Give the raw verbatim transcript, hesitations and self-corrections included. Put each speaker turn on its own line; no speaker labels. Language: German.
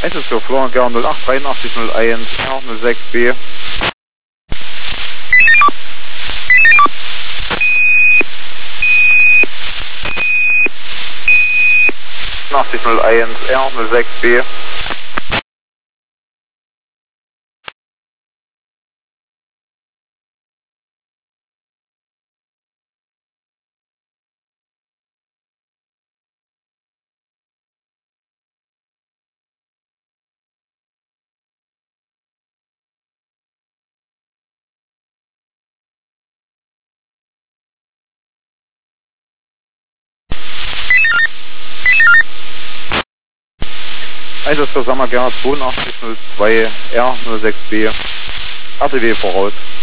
Es ist für Florian Gern null acht dreiundachtzig null eins R null sechs B. achtzig null eins R null sechs B. Einsatz für Sammergern zweiundachtzig null zwei R null sechs B. R T W voraus.